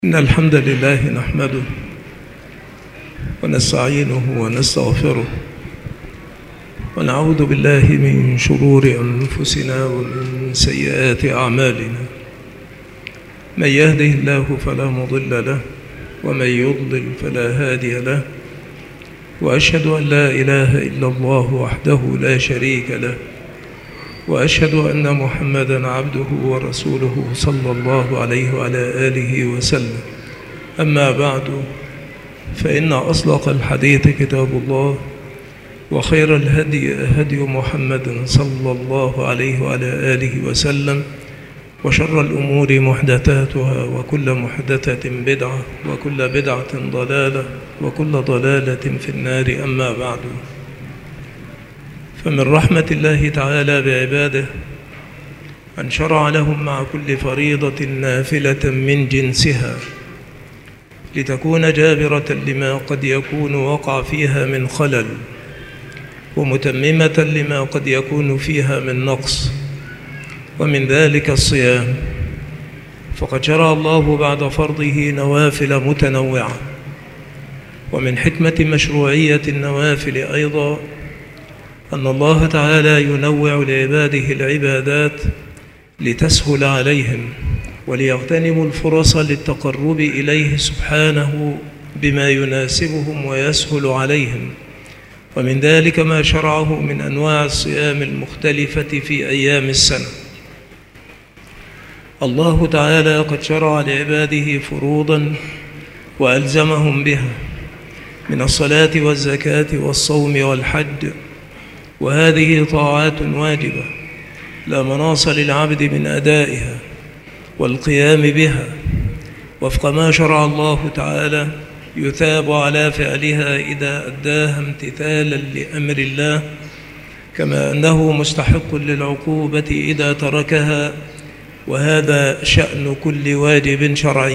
إن الحمد لله نحمده ونستعينه ونستغفره ونعوذ بالله من شرور أنفسنا ومن سيئات أعمالنا. من يهده الله فلا مضل له ومن يضلل فلا هادي له، وأشهد أن لا إله إلا الله وحده لا شريك له، وأشهد أن محمدًا عبده ورسوله صلى الله عليه وعلى آله وسلم. أما بعد، فإن أصدق الحديث كتاب الله، وخير الهدي هدي محمد صلى الله عليه وعلى آله وسلم، وشر الأمور محدثاتها، وكل محدثة بدعة، وكل بدعة ضلالة، وكل ضلالة في النار. أما بعد، فمن رحمة الله تعالى بعباده أن شرع لهم مع كل فريضة نافلة من جنسها لتكون جابرة لما قد يكون وقع فيها من خلل، ومتممة لما قد يكون فيها من نقص، ومن ذلك الصيام. فقد شرع الله بعد فرضه نوافل متنوعة. ومن حكمة مشروعية النوافل أيضا أن الله تعالى ينوع لعباده العبادات لتسهل عليهم وليغتنموا الفرص للتقرب إليه سبحانه بما يناسبهم ويسهل عليهم. ومن ذلك ما شرعه من أنواع الصيام المختلفة في أيام السنة. الله تعالى قد شرع لعباده فروضا وألزمهم بها من الصلاة والزكاة والصوم والحج، وهذه طاعات واجبة لا مناص للعبد من أدائها والقيام بها وفق ما شرع الله تعالى، يثاب على فعلها إذا أداها امتثالا لأمر الله، كما أنه مستحق للعقوبة إذا تركها، وهذا شأن كل واجب شرعي.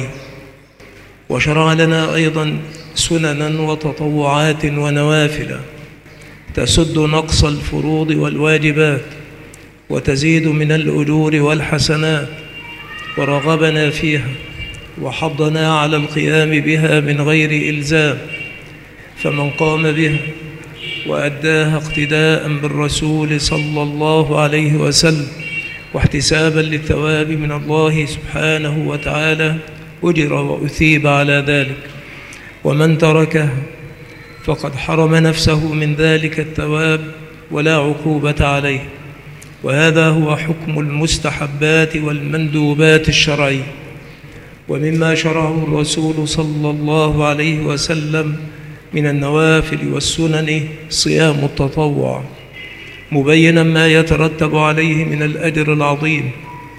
وشرع لنا أيضا سننا وتطوعات ونوافل تسد نقص الفروض والواجبات وتزيد من الأجور والحسنات، ورغبنا فيها وحضنا على القيام بها من غير إلزام. فمن قام بها وأداها اقتداء بالرسول صلى الله عليه وسلم واحتسابا للثواب من الله سبحانه وتعالى أجر وأثيب على ذلك. ومن تركها فقد حرم نفسه من ذلك الثواب ولا عقوبة عليه. وهذا هو حكم المستحبات والمندوبات الشرعية. ومما شرعه الرسول صلى الله عليه وسلم من النوافل والسنن صيام التطوع، مبينا ما يترتب عليه من الأجر العظيم،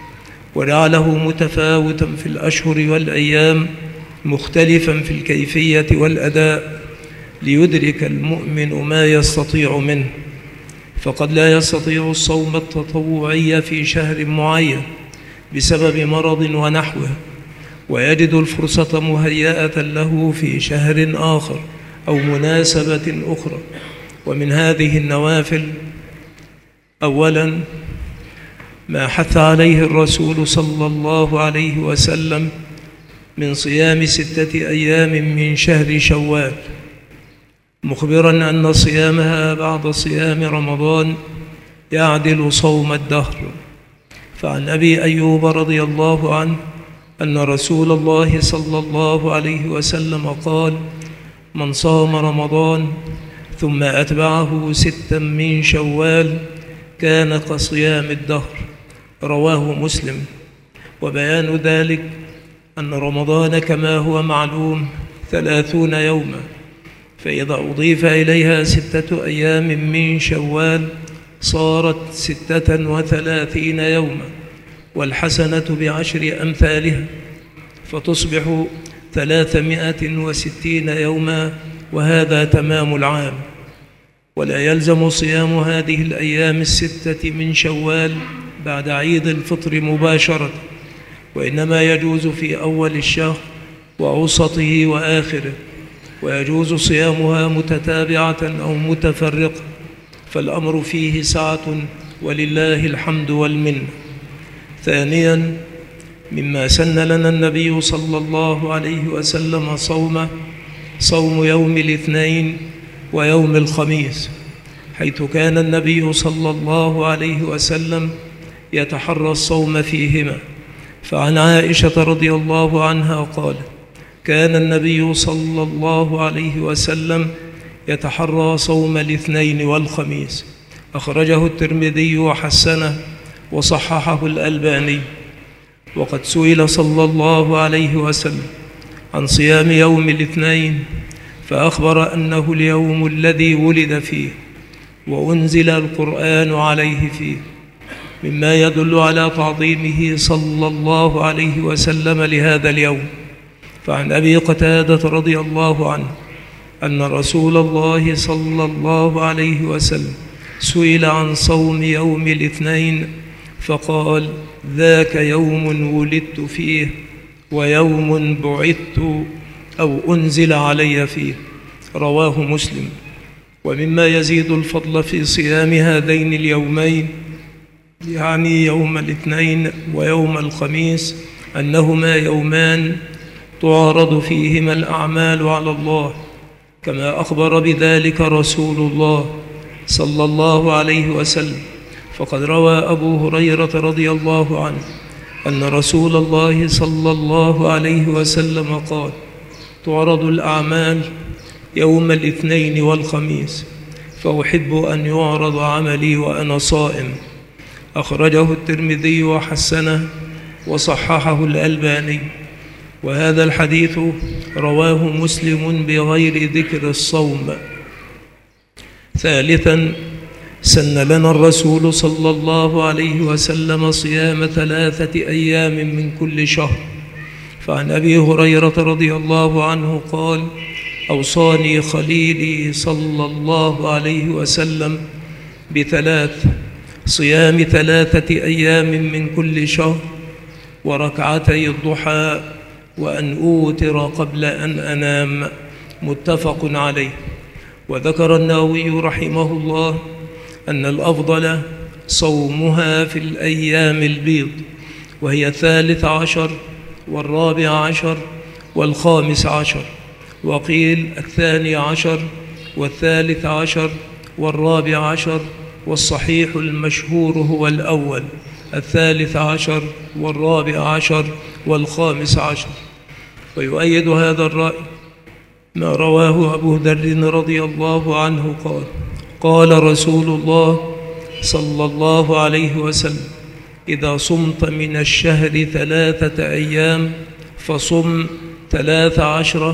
وجعله متفاوتا في الأشهر والأيام، مختلفا في الكيفية والأداء، ليدرك المؤمن ما يستطيع منه. فقد لا يستطيع الصوم التطوعي في شهر معين بسبب مرض ونحوه، ويجد الفرصة مهيئة له في شهر آخر أو مناسبة أخرى. ومن هذه النوافل أولا ما حث عليه الرسول صلى الله عليه وسلم من صيام 6 أيام من شهر شوال، مخبرا أن صيامها بعد صيام رمضان يعدل صوم الدهر. فعن أبي أيوب رضي الله عنه أن رسول الله صلى الله عليه وسلم قال: من صام رمضان ثم أتبعه 6 من شوال كان كصيام الدهر. رواه مسلم. وبيان ذلك أن رمضان كما هو معلوم 30 يوما، فإذا أضيف إليها 6 أيام من شوال صارت 36 يوما، والحسنة ب10 أمثالها، فتصبح 360 يوما، وهذا تمام العام. ولا يلزم صيام هذه الأيام 6 من شوال بعد عيد الفطر مباشرة، وإنما يجوز في أول الشهر وأوسطه وآخره، ويجوز صيامها متتابعة أو متفرقة، فالأمر فيه سعة ولله الحمد والمنة. ثانيا مما سن لنا النبي صلى الله عليه وسلم صوم يوم الاثنين ويوم الخميس، حيث كان النبي صلى الله عليه وسلم يتحرى الصوم فيهما. فعن عائشة رضي الله عنها قالت: كان النبي صلى الله عليه وسلم يتحرى صوم الاثنين والخميس. أخرجه الترمذي وحسنه وصححه الألباني. وقد سئل صلى الله عليه وسلم عن صيام يوم الاثنين، فأخبر أنه اليوم الذي ولد فيه وأنزل القرآن عليه فيه، مما يدل على تعظيمه صلى الله عليه وسلم لهذا اليوم. فعن أبي قتادة رضي الله عنه أن رسول الله صلى الله عليه وسلم سئل عن صوم يوم الاثنين فقال: ذاك يوم ولدت فيه ويوم بعثت أو أنزل علي فيه. رواه مسلم. ومما يزيد الفضل في صيام هذين اليومين، يعني يوم الاثنين ويوم الخميس، أنهما يومان تعرض فيهما الأعمال على الله، كما أخبر بذلك رسول الله صلى الله عليه وسلم. فقد روى أبو هريرة رضي الله عنه أن رسول الله صلى الله عليه وسلم قال: تعرض الأعمال يوم الاثنين والخميس، فأحب أن يعرض عملي وأنا صائم. أخرجه الترمذي وحسنه وصححه الألباني. وهذا الحديث رواه مسلم بغير ذكر الصوم. ثالثا، سن لنا الرسول صلى الله عليه وسلم صيام 3 أيام من كل شهر. فعن أبي هريرة رضي الله عنه قال: أوصاني خليلي صلى الله عليه وسلم بثلاث: صيام 3 أيام من كل شهر، وركعتي الضحى، وأن أوتر قبل أن أنام. متفق عليه. وذكر النووي رحمه الله أن الأفضل صومها في الأيام البيض، وهي 13 و14 و15، وقيل 12 و13 و14، والصحيح المشهور هو الأول 13 و14 و15. ويؤيد هذا الرأي ما رواه أبو ذر رضي الله عنه قال: قال رسول الله صلى الله عليه وسلم: إذا صمت من الشهر 3 أيام فصم 13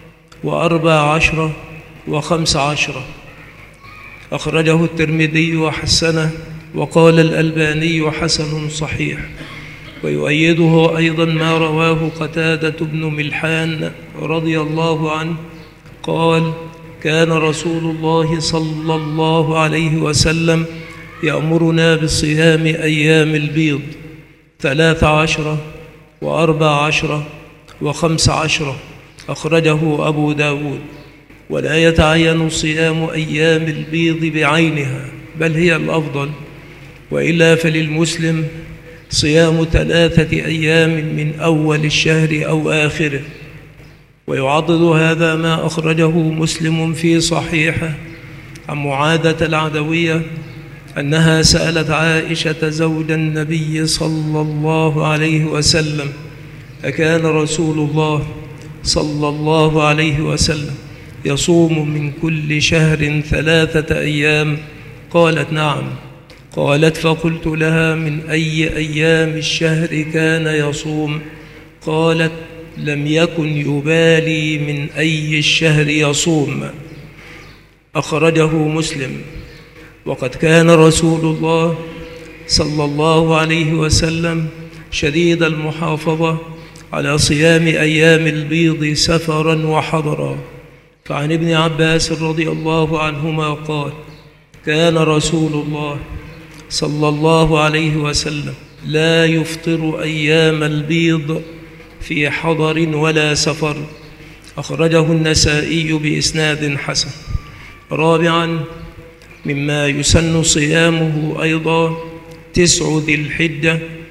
و14 و15. أخرجه الترمذي وحسنه، وقال الألباني حسن صحيح. ويؤيده أيضا ما رواه قتادة بن ملحان رضي الله عنه قال: كان رسول الله صلى الله عليه وسلم يأمرنا بصيام أيام البيض 13 و14 و15. أخرجه أبو داود. ولا يتعين صيام أيام البيض بعينها، بل هي الأفضل، وإلا فللمسلم صيام 3 أيام من أول الشهر أو آخره. ويعضد هذا ما أخرجه مسلم في صحيحه عن معاذة العدوية أنها سألت عائشة زوج النبي صلى الله عليه وسلم: أكان رسول الله صلى الله عليه وسلم يصوم من كل شهر 3 أيام؟ قالت: نعم. قالت: فقلت لها: من أي أيام الشهر كان يصوم؟ قالت: لم يكن يبالي من أي الشهر يصوم. أخرجه مسلم. وقد كان رسول الله صلى الله عليه وسلم شديد المحافظة على صيام أيام البيض سفرا وحضرا. فعن ابن عباس رضي الله عنهما قال: كان رسول الله صلى الله عليه وسلم لا يفطر أيام البيض في حضر ولا سفر. أخرجه النسائي بإسناد حسن. رابعا، مما يسن صيامه أيضا 9 ذي الحجة،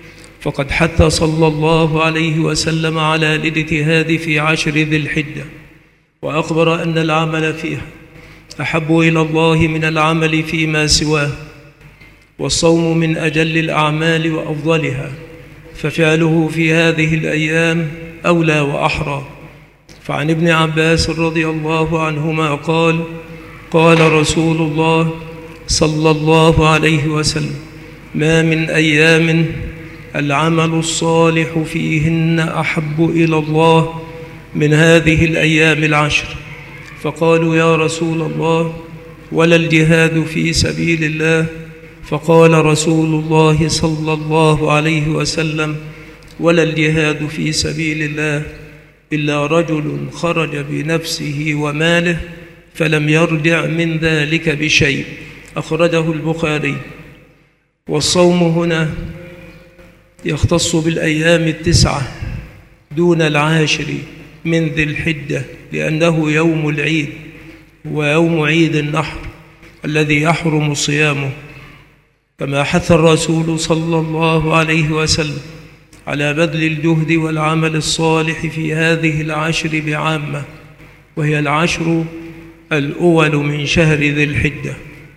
فقد حث صلى الله عليه وسلم على الاجتهاد في 10 ذي الحجة، وأخبر أن العمل فيها أحب إلى الله من العمل فيما سواه، والصوم من أجل الأعمال وأفضلها، ففعله في هذه الأيام أولى وأحرى. فعن ابن عباس رضي الله عنهما قال: قال رسول الله صلى الله عليه وسلم: ما من أيام العمل الصالح فيهن أحب إلى الله من هذه الأيام 10. فقالوا: يا رسول الله، ولا الجهاد في سبيل الله؟ فقال رسول الله صلى الله عليه وسلم: ولا الجهاد في سبيل الله إلا رجل خرج بنفسه وماله فلم يرجع من ذلك بشيء. أخرجه البخاري. والصوم هنا يختص بالأيام 9 دون 10 من ذي الحجة، لأنه يوم العيد ويوم عيد النحر الذي يحرم صيامه، كما حث الرسول صلى الله عليه وسلم على بذل الجهد والعمل الصالح في هذه 10 بعامة، وهي 10 الأول من شهر ذي الحجة.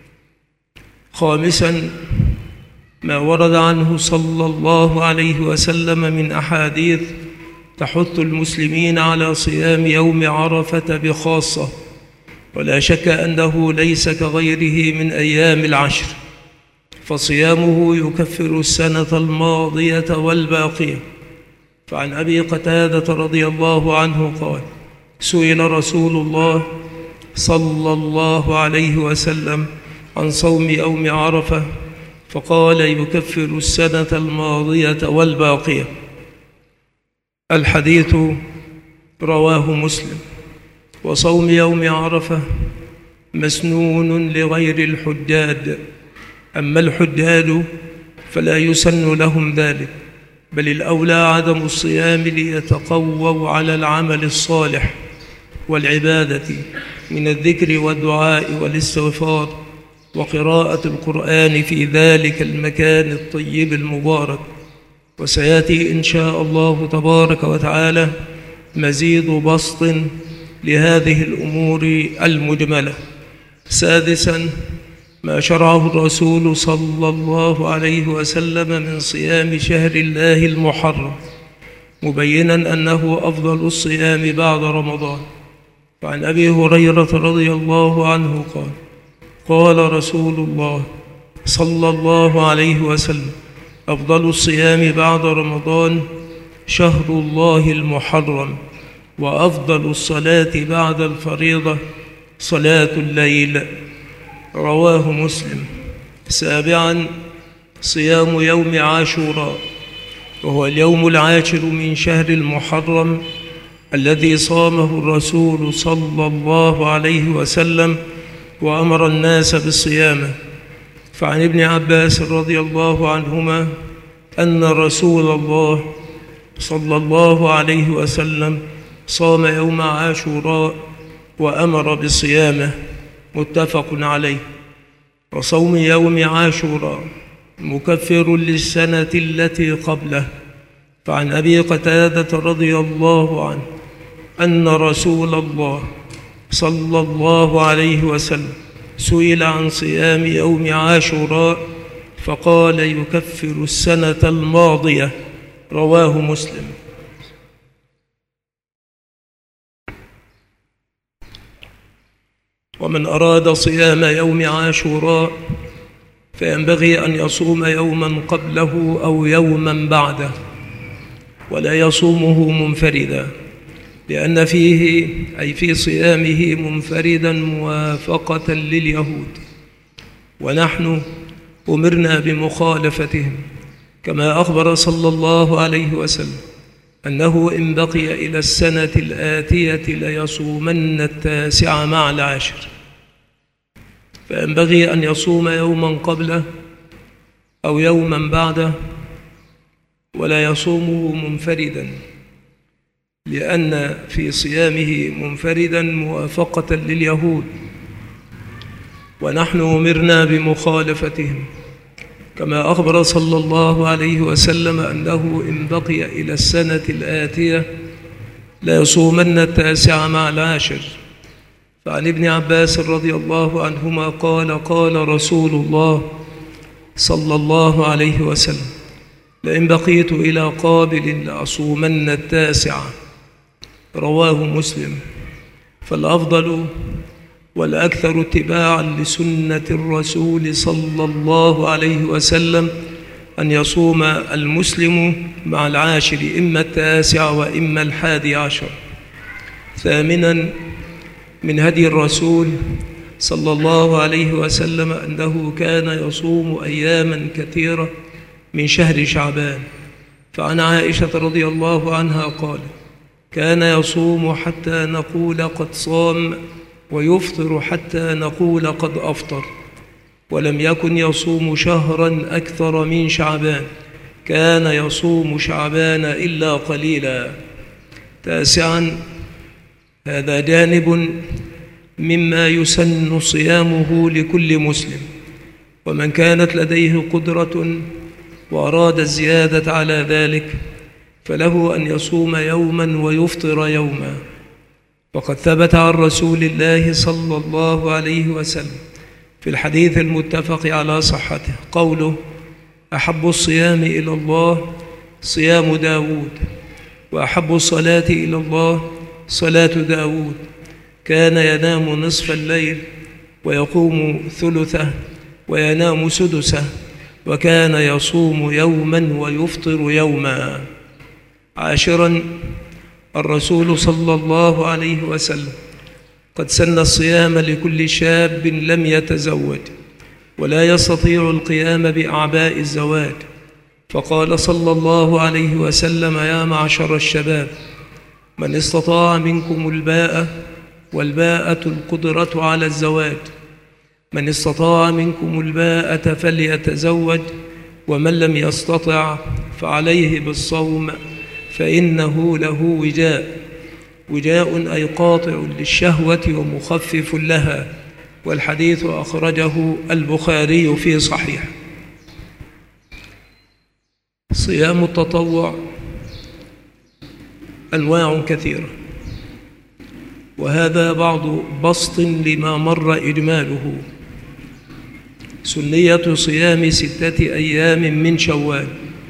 خامساً، ما ورد عنه صلى الله عليه وسلم من أحاديث تحث المسلمين على صيام يوم عرفة بخاصة، ولا شك أنه ليس كغيره من أيام 10، فصيامه يكفر السنة الماضية والباقية. فعن أبي قتادة رضي الله عنه قال: سئل رسول الله صلى الله عليه وسلم عن صوم يوم عرفة فقال: يكفر السنة الماضية والباقية. الحديث رواه مسلم. وصوم يوم عرفة مسنون لغير الحجاج، أما الحجاج فلا يسن لهم ذلك، بل الأولى عدم الصيام ليتقووا على العمل الصالح والعبادة من الذكر والدعاء والاستغفار وقراءة القرآن في ذلك المكان الطيب المبارك. وسيأتي إن شاء الله تبارك وتعالى مزيد بسط لهذه الأمور المجملة. سادساً، ما شرعه الرسول صلى الله عليه وسلم من صيام شهر الله المحرم، مبيناً أنه أفضل الصيام بعد رمضان. وعن أبي هريرة رضي الله عنه قال: قال رسول الله صلى الله عليه وسلم: أفضل الصيام بعد رمضان شهر الله المحرم، وأفضل الصلاة بعد الفريضة صلاة الليل. رواه مسلم. سابعاً، صيام يوم عاشوراء، وهو اليوم 10 من شهر المحرم الذي صامه الرسول صلى الله عليه وسلم وأمر الناس بالصيامه. فعن ابن عباس رضي الله عنهما أن رسول الله صلى الله عليه وسلم صام يوم عاشوراء وأمر بصيامه، متفق عليه. وصوم يوم عاشوراء مكفر للسنة التي قبله. فعن أبي قتادة رضي الله عنه أن رسول الله صلى الله عليه وسلم سئل عن صيام يوم عاشوراء فقال: يكفر السنة الماضية. رواه مسلم. ومن أراد صيام يوم عاشوراء فينبغي أن يصوم يوما قبله أو يوما بعده، ولا يصومه منفردا، لأن فيه أي في صيامه منفردا موافقة لليهود، ونحن أمرنا بمخالفتهم، كما أخبر صلى الله عليه وسلم أنه إن بقي إلى السنة الآتية ليصومن 9 مع 10، فينبغي أن يصوم يوما قبله أو يوما بعده، ولا يصومه منفردا، لأن في صيامه منفردا موافقة لليهود، ونحن أمرنا بمخالفتهم، كما أخبر صلى الله عليه وسلم أنه إن بقي إلى السنة الآتية ليصومن 9 مع 10. فعن ابن عباس رضي الله عنهما قال قال رسول الله صلى الله عليه وسلم لئن بقيت إلى قابل لأصومن 9. رواه مسلم. فالأفضل والأكثر اتباعا لسنة الرسول صلى الله عليه وسلم أن يصوم المسلم مع 10 إما 9 وإما 11. ثامنا من هدي الرسول صلى الله عليه وسلم أنه كان يصوم أياما كثيرة من شهر شعبان. فعن عائشة رضي الله عنها قال كان يصوم حتى نقول قد صام ويفطر حتى نقول قد أفطر، ولم يكن يصوم شهرا أكثر من شعبان، كان يصوم شعبان إلا قليلا. 9. هذا جانب مما يسن صيامه لكل مسلم، ومن كانت لديه قدرة وأراد الزيادة على ذلك فله أن يصوم يوما ويفطر يوما. وقد ثبت عن رسول الله صلى الله عليه وسلم في الحديث المتفق على صحته قوله أحب الصيام إلى الله صيام داود، وأحب الصلاة إلى الله صلاة داود، كان ينام نصف الليل ويقوم ثلثه وينام سدسه، وكان يصوم يوما ويفطر يوما. 10. الرسول صلى الله عليه وسلم قد سن الصيام لكل شاب لم يتزوج ولا يستطيع القيام بأعباء الزواج، فقال صلى الله عليه وسلم يا معشر الشباب من استطاع منكم الباءة، والباءة القدرة على الزواج، من استطاع منكم الباءة فليتزوج، ومن لم يستطع فعليه بالصوم فإنه له وجاء أي قاطع للشهوة ومخفف لها. والحديث أخرجه البخاري في صحيح. صيام التطوع أنواع كثيرة، وهذا بعض بسط لما مر إجماله. سنية صيام 6 أيام من شوال.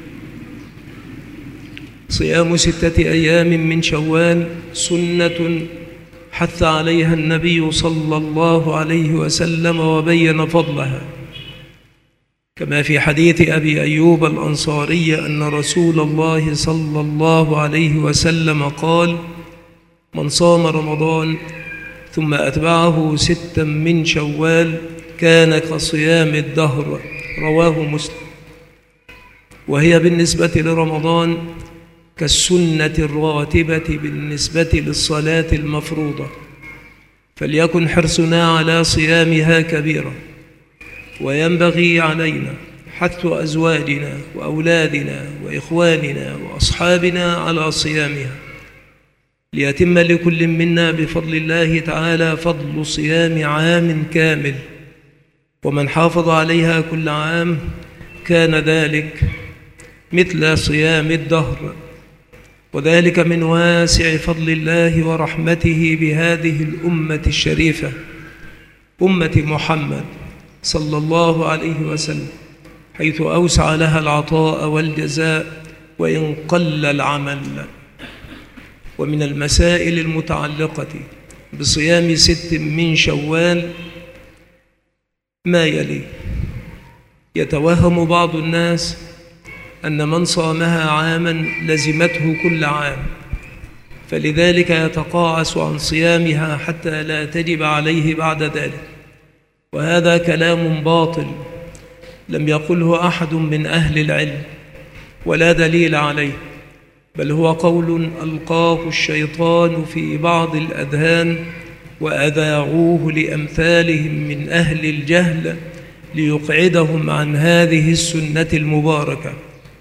صيام 6 أيام من شوال سنة حث عليها النبي صلى الله عليه وسلم وبين فضلها، كما في حديث أبي أيوب الأنصاري أن رسول الله صلى الله عليه وسلم قال من صام رمضان ثم أتبعه 6 من شوال كان كصيام الدهر. رواه مسلم. وهي بالنسبة لرمضان كالسنة الراتبة بالنسبة للصلاة المفروضة، فليكن حرصنا على صيامها كبيرا، وينبغي علينا حث أزواجنا وأولادنا وإخواننا وأصحابنا على صيامها، ليتم لكل منا بفضل الله تعالى فضل صيام عام كامل. ومن حافظ عليها كل عام كان ذلك مثل صيام الدهر، وذلك من واسع فضل الله ورحمته بهذه الأمة الشريفة، أمة محمد صلى الله عليه وسلم، حيث أوسع لها العطاء والجزاء وإن قل العمل. ومن المسائل المتعلقة بصيام 6 من شوال ما يلي: يتوهم بعض الناس أن من صامها عاما لزمته كل عام، فلذلك يتقاعس عن صيامها حتى لا تجب عليه بعد ذلك، وهذا كلام باطل لم يقله أحد من أهل العلم ولا دليل عليه، بل هو قول ألقاه الشيطان في بعض الأذهان وأذاعوه لأمثالهم من أهل الجهل ليقعدهم عن هذه السنة المباركة.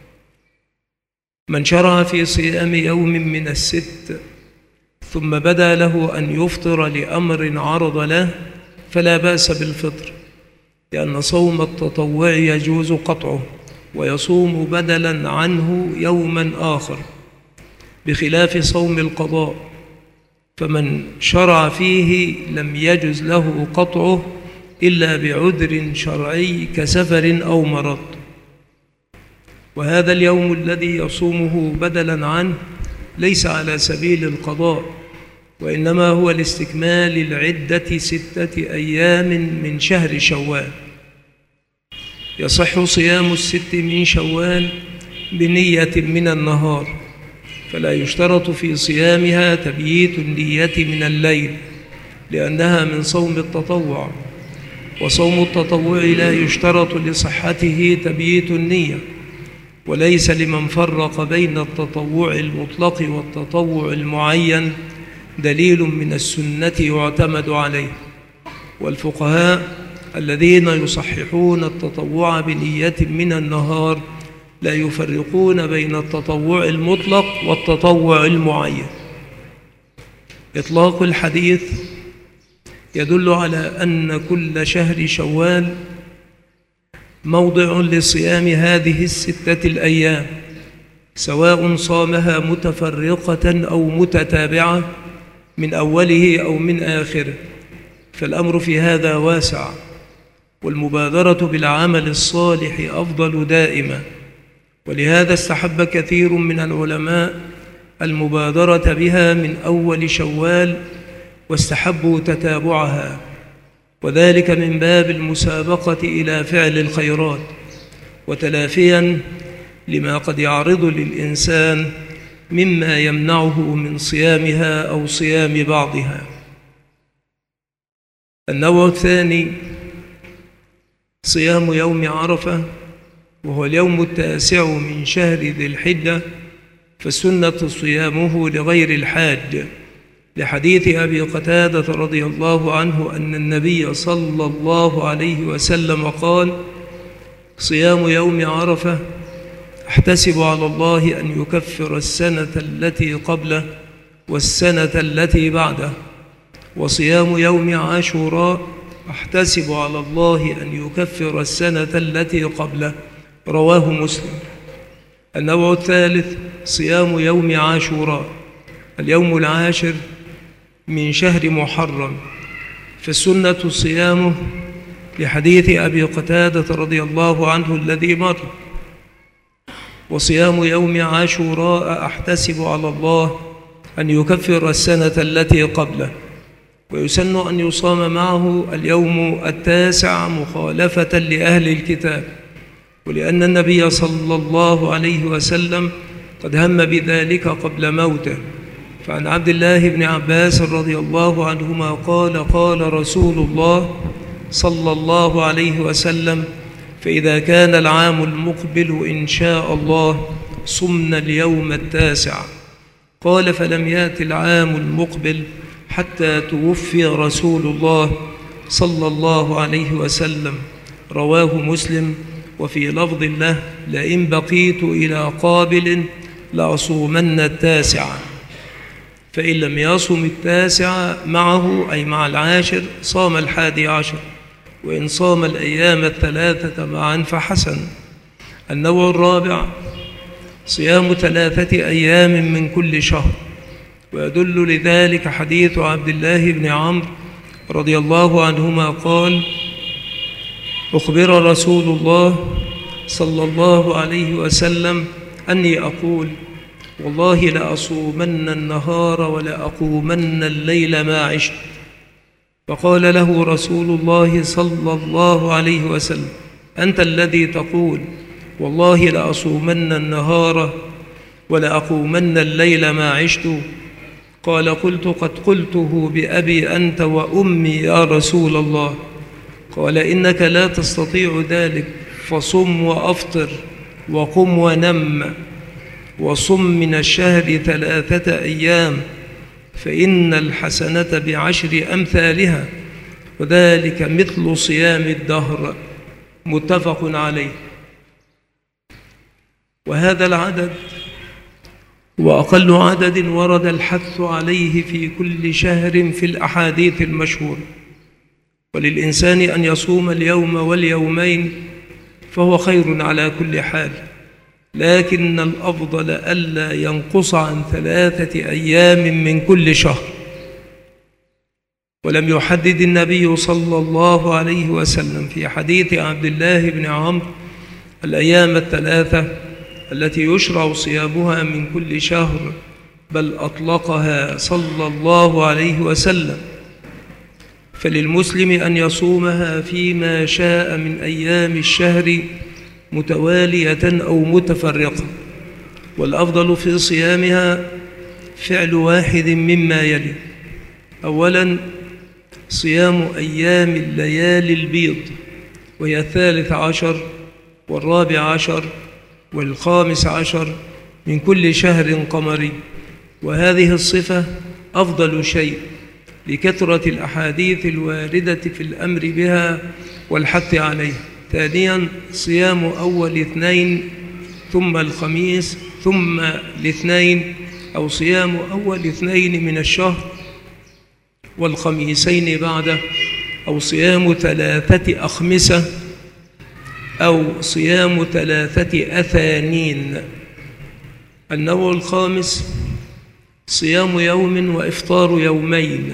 من شرع في صيام يوم من 6 ثم بدا له أن يفطر لأمر عرض له فلا بأس بالفطر، لأن صوم التطوع يجوز قطعه ويصوم بدلا عنه يوما آخر، بخلاف صوم القضاء، فمن شرع فيه لم يجز له قطعه إلا بعذر شرعي كسفر أو مرض. وهذا اليوم الذي يصومه بدلا عنه ليس على سبيل القضاء، وإنما هو لاستكمال العدة 6 أيام من شهر شوال. يصح صيام 6 من شوال بنية من النهار، فلا يشترط في صيامها تبييت النية من الليل، لأنها من صوم التطوع، وصوم التطوع لا يشترط لصحته تبييت النية. وليس لمن فرق بين التطوع المطلق والتطوع المعين دليل من السنة يعتمد عليه. والفقهاء الذين يصححون التطوع بنية من النهار لا يفرقون بين التطوع المطلق والتطوع المعين. إطلاق الحديث يدل على أن كل شهر شوال موضع لصيام هذه 6 الأيام، سواء صامها متفرقة أو متتابعة من أوله أو من آخره، فالأمر في هذا واسع، والمبادرة بالعمل الصالح أفضل دائما. ولهذا استحب كثير من العلماء المبادرة بها من أول شوال، واستحبوا تتابعها، وذلك من باب المسابقة إلى فعل الخيرات، وتلافيا لما قد يعرض للإنسان مما يمنعه من صيامها أو صيام بعضها. النوع الثاني صيام يوم عرفة، وهو اليوم 9 من شهر ذي الحجة، فالسنة صيامه لغير الحاج، لحديث أبي قتادة رضي الله عنه أن النبي صلى الله عليه وسلم قال: صيام يوم عرفة أحتسب على الله أن يكفر السنة التي قبله والسنة التي بعده، وصيام يوم عاشوراء أحتسب على الله أن يكفر السنة التي قبله. رواه مسلم. النوع الثالث صيام يوم عاشوراء، اليوم 10 من شهر محرم، فالسنة صيامه لحديث أبي قتادة رضي الله عنه الذي مر. وصيام يوم عاشوراء أحتسب على الله أن يكفر السنة التي قبله، ويسن أن يصام معه اليوم 9 مخالفة لأهل الكتاب، ولأن النبي صلى الله عليه وسلم قد هم بذلك قبل موته. فعن عبد الله بن عباس رضي الله عنهما قال: قال رسول الله صلى الله عليه وسلم: فإذا كان العام المقبل إن شاء الله صمنا اليوم 9. قال: فلم يأت العام المقبل حتى توفي رسول الله صلى الله عليه وسلم. رواه مسلم. وفي لفظ له: لئن بقيت إلى قابل لأصومن 9. فإن لم يصم 9 معه أي مع 10 صام 11، وإن صام الأيام 3 معا فحسن. النوع الرابع صيام 3 أيام من كل شهر، ويدل لذلك حديث عبد الله بن عمرو رضي الله عنهما قال: أخبر رسول الله صلى الله عليه وسلم أني أقول: والله لأصومن النهار ولأقومن الليل ما عشت. فقال له رسول الله صلى الله عليه وسلم: أنت الذي تقول والله لأصومن النهار ولأقومن الليل ما عشت؟ قال: قلت: قد قلته بأبي أنت وأمي يا رسول الله. قال: إنك لا تستطيع ذلك، فصم وأفطر وقم ونم، وصم من الشهر 3 أيام، فإن الحسنة ب10 أمثالها، وذلك مثل صيام الدهر. متفق عليه. وهذا العدد وأقل عدد ورد الحث عليه في كل شهر في الأحاديث المشهورة، وللإنسان أن يصوم اليوم واليومين فهو خير على كل حال، لكن الأفضل ألا ينقص عن 3 أيام من كل شهر. ولم يحدد النبي صلى الله عليه وسلم في حديث عبد الله بن عمرو الأيام 3 التي يشرع صيامها من كل شهر، بل أطلقها صلى الله عليه وسلم. فللمسلم أن يصومها فيما شاء من أيام الشهر متوالية أو متفرقة، والأفضل في صيامها فعل واحد مما يلي: أولا صيام أيام الليالي البيض، وهي 13 و14 و15 من كل شهر قمري، وهذه الصفة أفضل شيء لكثرة الأحاديث الواردة في الأمر بها والحث عليه. ثانيا صيام أول اثنين ثم الخميس ثم الاثنين، أو صيام أول اثنين من الشهر والخميسين بعده، أو صيام 3 أخمسة، أو صيام 3 أثانين. النوع الخامس صيام يوم وإفطار يومين،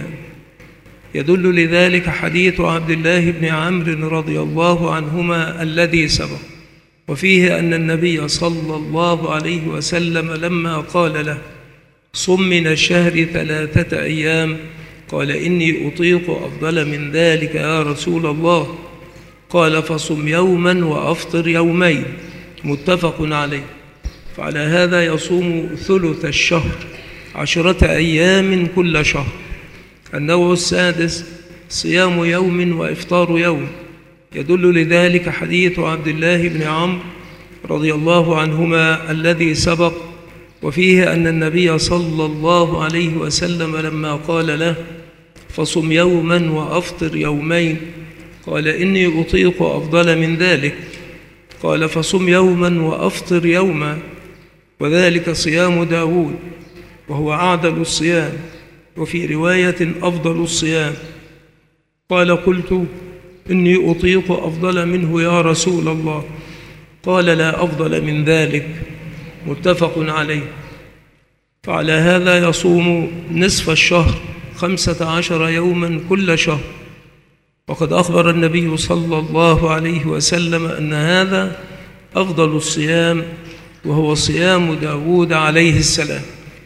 يدل لذلك حديث عبد الله بن عمرو رضي الله عنهما الذي سبق، وفيه أن النبي صلى الله عليه وسلم لما قال له: صم من الشهر 3 أيام، قال: إني أطيق أفضل من ذلك يا رسول الله. قال: فصم يوما وأفطر يومين، متفق عليه. فعلى هذا يصوم ثلث الشهر 10 أيام كل شهر. النوع السادس صيام يوم وإفطار يوم، يدل لذلك حديث عبد الله بن عمرو رضي الله عنهما الذي سبق، وفيه أن النبي صلى الله عليه وسلم لما قال له: فصم يوما وأفطر يومين، قال: إني أطيق أفضل من ذلك. قال: فصم يوما وأفطر يوما، وذلك صيام داود، وهو أعدل الصيام، وفي رواية أفضل الصيام. قال: قلت: إني أطيق أفضل منه يا رسول الله. قال: لا أفضل من ذلك، متفق عليه. فعلى هذا يصوم نصف الشهر 15 يوما كل شهر، وقد أخبر النبي صلى الله عليه وسلم أن هذا أفضل الصيام، وهو صيام داود عليه السلام.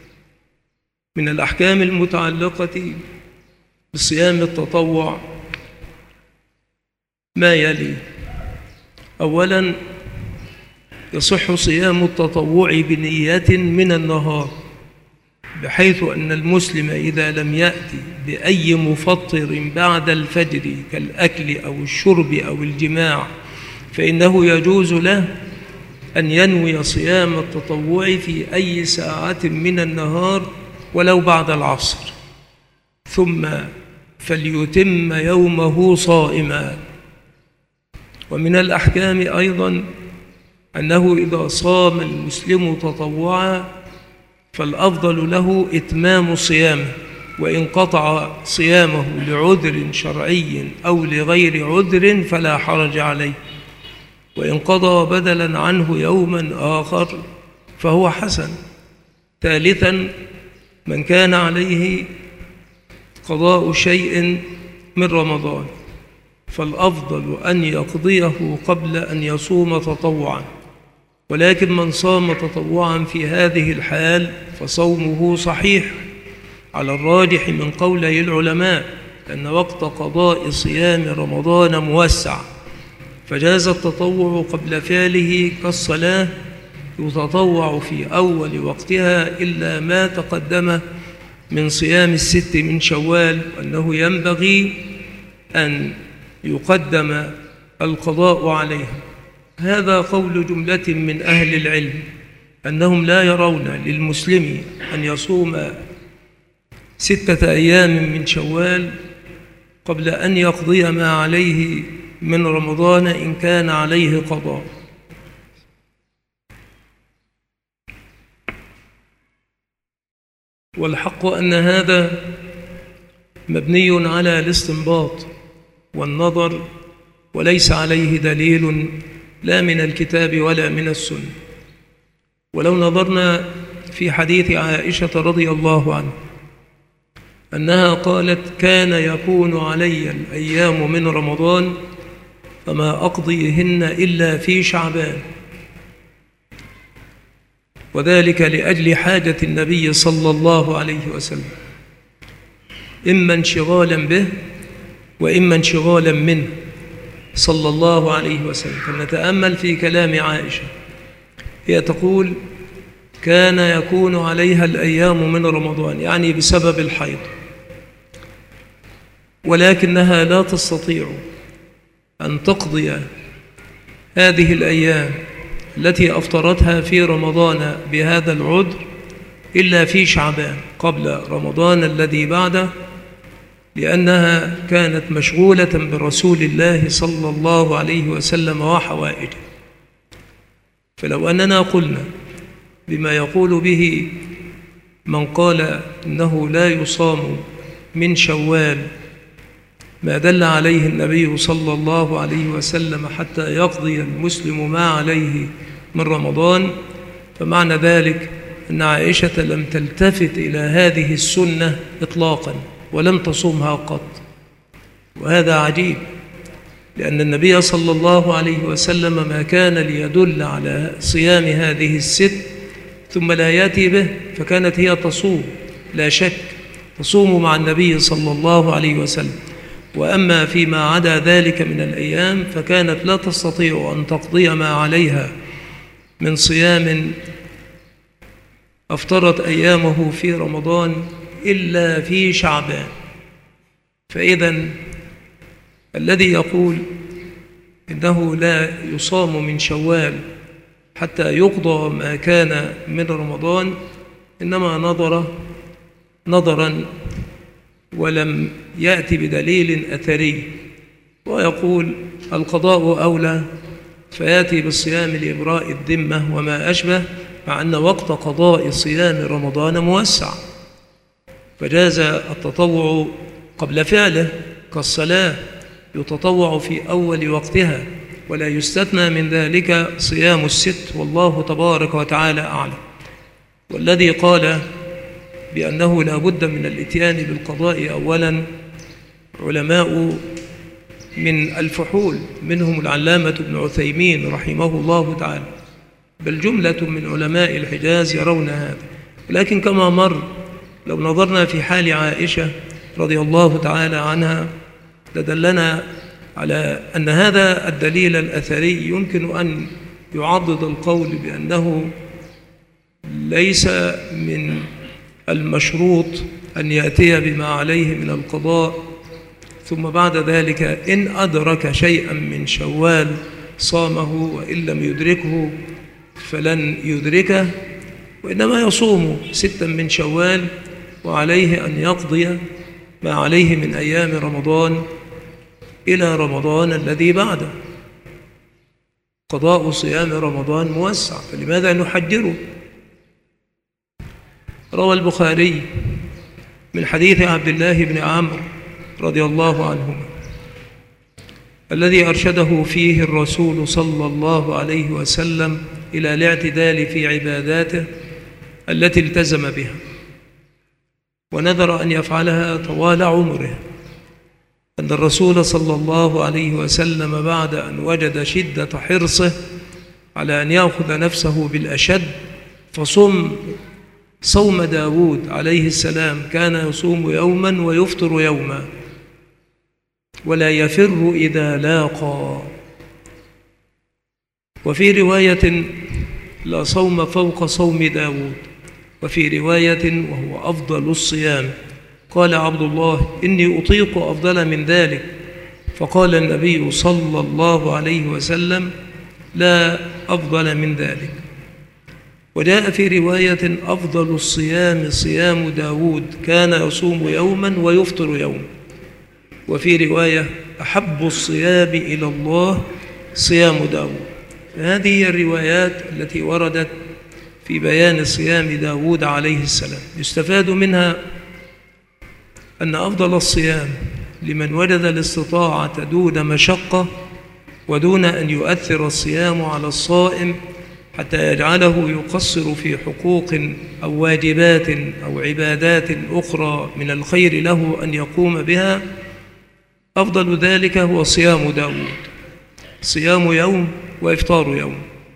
من الأحكام المتعلقة بصيام التطوع ما يلي: أولا يصح صيام التطوع بنية من النهار، بحيث أن المسلم إذا لم يأتي بأي مفطر بعد الفجر كالأكل أو الشرب أو الجماع، فإنه يجوز له أن ينوي صيام التطوع في أي ساعة من النهار ولو بعد العصر، ثم فليتم يومه صائما. ومن الأحكام أيضا أنه إذا صام المسلم تطوعا فالأفضل له إتمام صيامه، وإن قطع صيامه لعذر شرعي أو لغير عذر فلا حرج عليه، وإن قضى بدلا عنه يوما آخر فهو حسن. ثالثا من كان عليه قضاء شيء من رمضان فالأفضل أن يقضيه قبل أن يصوم تطوعا، ولكن من صام تطوعا في هذه الحال فصومه صحيح على الراجح من قولي العلماء، لأن وقت قضاء صيام رمضان موسع، فجاز التطوع قبل فعله كالصلاة يتطوع في أول وقتها إلا ما تقدم من صيام 6 من شوال، وأنه ينبغي أن يقدم القضاء عليها. هذا قول جملة من أهل العلم أنهم لا يرون للمسلم أن يصوم 6 أيام من شوال قبل أن يقضي ما عليه من رمضان إن كان عليه قضاء. والحق أن هذا مبني على الاستنباط، والنظر، وليس عليه دليل لا من الكتاب ولا من السنة. ولو نظرنا في حديث عائشة رضي الله عنها أنها قالت: كان يكون علي الأيام من رمضان فما أقضيهن إلا في شعبان، وذلك لأجل حاجة النبي صلى الله عليه وسلم، إما انشغالا به وإما انشغالا منه صلى الله عليه وسلم. فلنتأمل في كلام عائشة، هي تقول: كان يكون عليها الأيام من رمضان، يعني بسبب الحيض، ولكنها لا تستطيع أن تقضي هذه الأيام التي أفطرتها في رمضان بهذا العذر إلا في شعبان قبل رمضان الذي بعده، لأنها كانت مشغولة برسول الله صلى الله عليه وسلم وحوائجه. فلو أننا قلنا بما يقول به من قال إنه لا يصام من شوال ما دل عليه النبي صلى الله عليه وسلم حتى يقضي المسلم ما عليه من رمضان، فمعنى ذلك أن عائشة لم تلتفت إلى هذه السنة إطلاقا ولم تصومها قط. وهذا عجيب، لأن النبي صلى الله عليه وسلم ما كان ليدل على صيام هذه الست ثم لا يأتي به، فكانت هي تصوم، لا شك تصوم مع النبي صلى الله عليه وسلم. وأما فيما عدا ذلك من الأيام فكانت لا تستطيع أن تقضي ما عليها من صيام أفطرت أيامه في رمضان إلا في شعبان. فإذا الذي يقول إنه لا يصام من شوال حتى يقضى ما كان من رمضان إنما نظرا ولم يأتي بدليل أثري، ويقول القضاء أولى، فيأتي بالصيام لإبراء الذمة وما أشبه، مع أن وقت قضاء صيام رمضان موسع، فجاز التطوع قبل فعله كالصلاة، يتطوع في أول وقتها، ولا يستثنى من ذلك صيام الست، والله تبارك وتعالى أعلم. والذي قال بأنه لا بد من الإتيان بالقضاء أولا علماء من الفحول، منهم العلامة ابن عثيمين رحمه الله تعالى، بل جملة من علماء الحجاز يرون هذا. لكن كما مر لو نظرنا في حال عائشة رضي الله تعالى عنها لدلنا على أن هذا الدليل الأثري يمكن أن يعضد القول بأنه ليس من المشروط أن يأتي بما عليه من القضاء ثم بعد ذلك إن أدرك شيئا من شوال صامه، وإن لم يدركه فلن يدركه، وإنما يصوم 6 من شوال وعليه أن يقضي ما عليه من أيام رمضان إلى رمضان الذي بعده. قضاء صيام رمضان موسع، فلماذا نحجره؟ روى البخاري من حديث عبد الله بن عمرو رضي الله عنهما الذي أرشده فيه الرسول صلى الله عليه وسلم إلى الاعتدال في عباداته التي التزم بها ونذر أن يفعلها طوال عمره، أن الرسول صلى الله عليه وسلم بعد أن وجد شدة حرصه على أن يأخذ نفسه بالأشد فصم صوم داود عليه السلام، كان يصوم يوما ويفطر يوما ولا يفر إذا لاقى. وفي رواية لا صوم فوق صوم داود، وفي رواية وهو أفضل الصيام. قال عبد الله: إني أطيق أفضل من ذلك، فقال النبي صلى الله عليه وسلم: لا أفضل من ذلك. وجاء في رواية: أفضل الصيام صيام داود، كان يصوم يوما ويفطر يوما. وفي رواية: أحب الصيام إلى الله صيام داود. فهذه هي الروايات التي وردت في بيان صيام داود عليه السلام. يستفاد منها أن أفضل الصيام لمن وجد الاستطاعة دون مشقة ودون أن يؤثر الصيام على الصائم حتى يجعله يقصر في حقوق أو واجبات أو عبادات أخرى من الخير له أن يقوم بها، أفضل ذلك هو صيام داود، صيام يوم وإفطار يوم.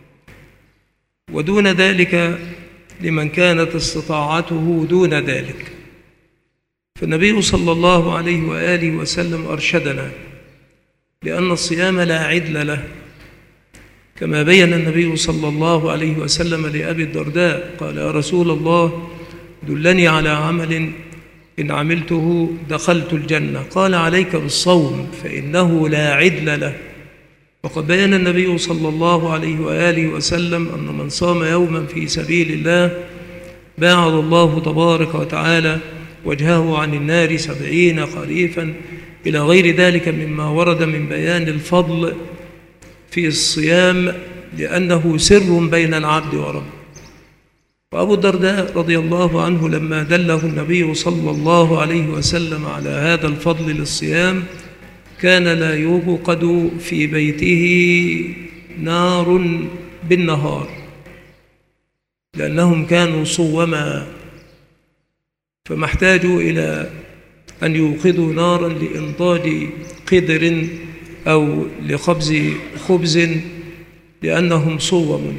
ودون ذلك لمن كانت استطاعته دون ذلك. فالنبي صلى الله عليه وآله وسلم أرشدنا لأن الصيام لا عدل له، كما بين النبي صلى الله عليه وسلم لأبي الدرداء قال: يا رسول الله دلني على عمل إن عملته دخلت الجنة، قال: عليك بالصوم فإنه لا عدل له. وقد بين النبي صلى الله عليه وآله وسلم أن من صام يوما في سبيل الله باعد الله تبارك وتعالى وجهه عن النار 70 خريفا، إلى غير ذلك مما ورد من بيان الفضل في الصيام، لأنه سر بين العبد وربه. وأبو الدرداء رضي الله عنه لما دله النبي صلى الله عليه وسلم على هذا الفضل للصيام كان لا يوقد في بيته نار بالنهار، لأنهم كانوا صوما، فما احتاجوا إلى أن يوقدوا نارا لإنضاج قدر أو لخبز خبز، لأنهم صوم.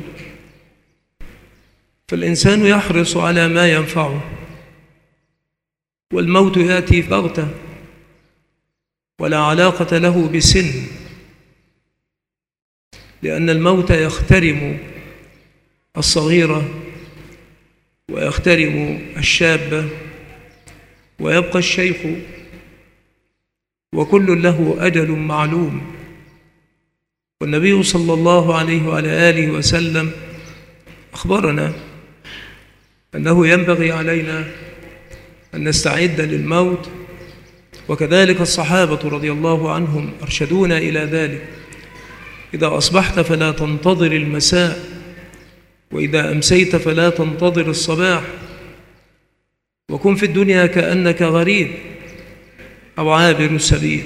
فالإنسان يحرص على ما ينفعه، والموت يأتي بغتة ولا علاقة له بسن، لأن الموت يخترم الصغيرة ويخترم الشابة ويبقى الشيخ، وكل له أجل معلوم. والنبي صلى الله عليه وعلى آله وسلم أخبرنا أنه ينبغي علينا أن نستعد للموت، وكذلك الصحابة رضي الله عنهم أرشدونا إلى ذلك: إذا أصبحت فلا تنتظر المساء، وإذا أمسيت فلا تنتظر الصباح، وكن في الدنيا كأنك غريب أو عابر السبيل.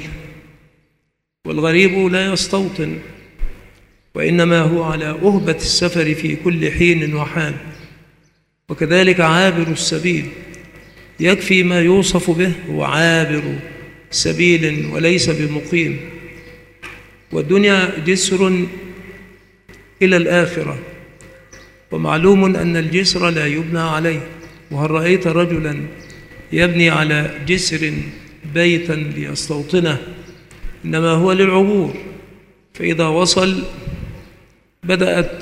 والغريب لا يستوطن، وإنما هو على أهبة السفر في كل حين وحال. وكذلك عابر السبيل يكفي ما يوصف به، هو عابر سبيل وليس بمقيم. والدنيا جسر إلى الآخرة، ومعلوم أن الجسر لا يبنى عليه. وهل رأيت رجلا يبني على جسر بيتا ليستوطنه؟ إنما هو للعبور، فإذا وصل بدأت